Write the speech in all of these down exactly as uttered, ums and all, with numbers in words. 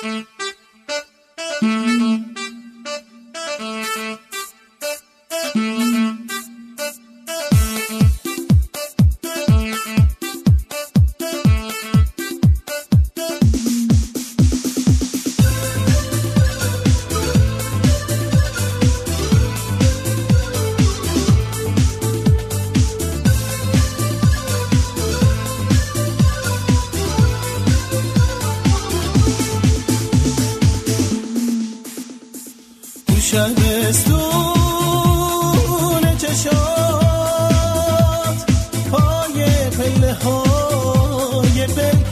شبستون چشات پای پله های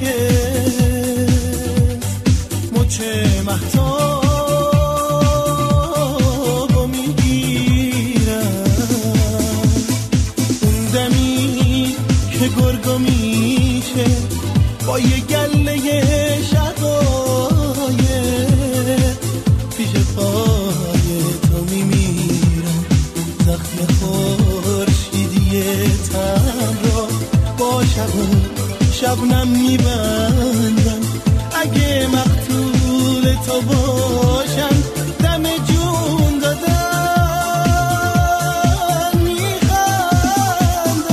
بلکت مچه مهتاب و میگیرم اون دمی که گرگو میشه با یه گله شقایق پیش پای تو میمیرم زخم خورشیدی تن را با شب شبنم میبندم اگه مقتول تو باشم دم جون دادن میخندم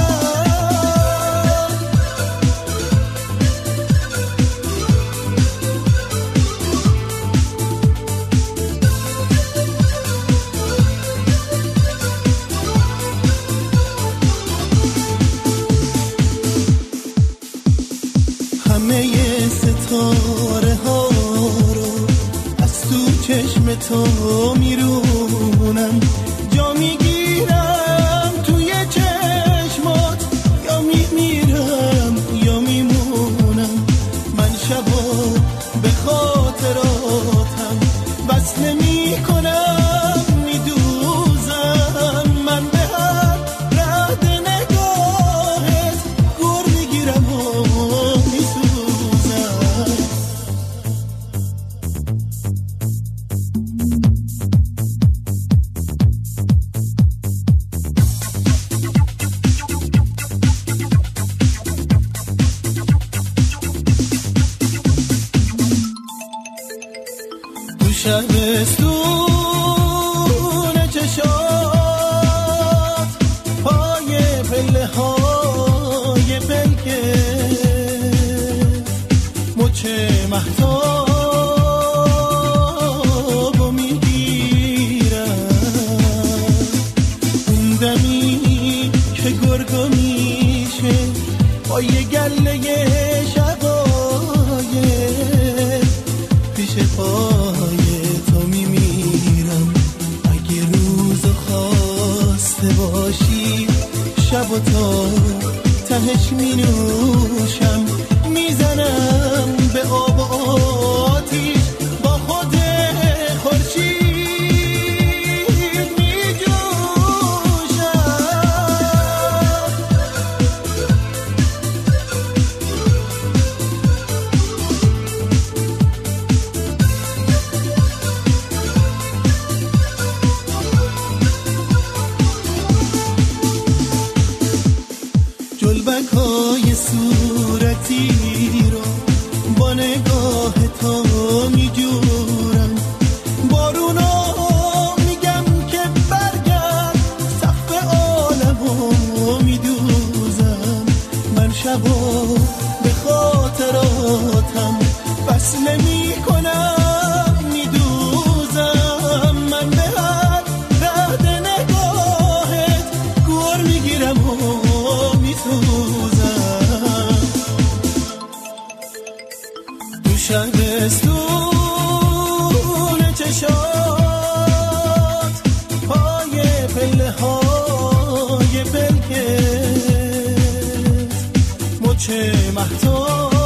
همه ستاره ها رو از تو چشم تو میرونم جا میگیرم توی چشمات یا میمیرم یا میمونم من شبا به خاطراتم بس نمی کنم میدوزم من به هر رد نگاهت گر میگیرم و میسوزم تو شبستون چشات پای پله های بلکت مچه مهتاب و میگیرم اون دمی که گرگو میشه با یه گله شقایق پیش پای تو میمیرم اگه روزو خواسته باشی شب و تا تهش مینوشم میزنم به آب و آتیش با خود خورشید میجوشم جلبک های صورتی رو با نگاه تو میجورم بارونا میگم که برگرد سقف عالمو میدوزم من شبا به خاطراتم بس نمی کنم میدوزم من به هر رد نگاهت گر میگیرم و میسوزم تو شبستون چشات پای پله های بلکت مچه مهتاب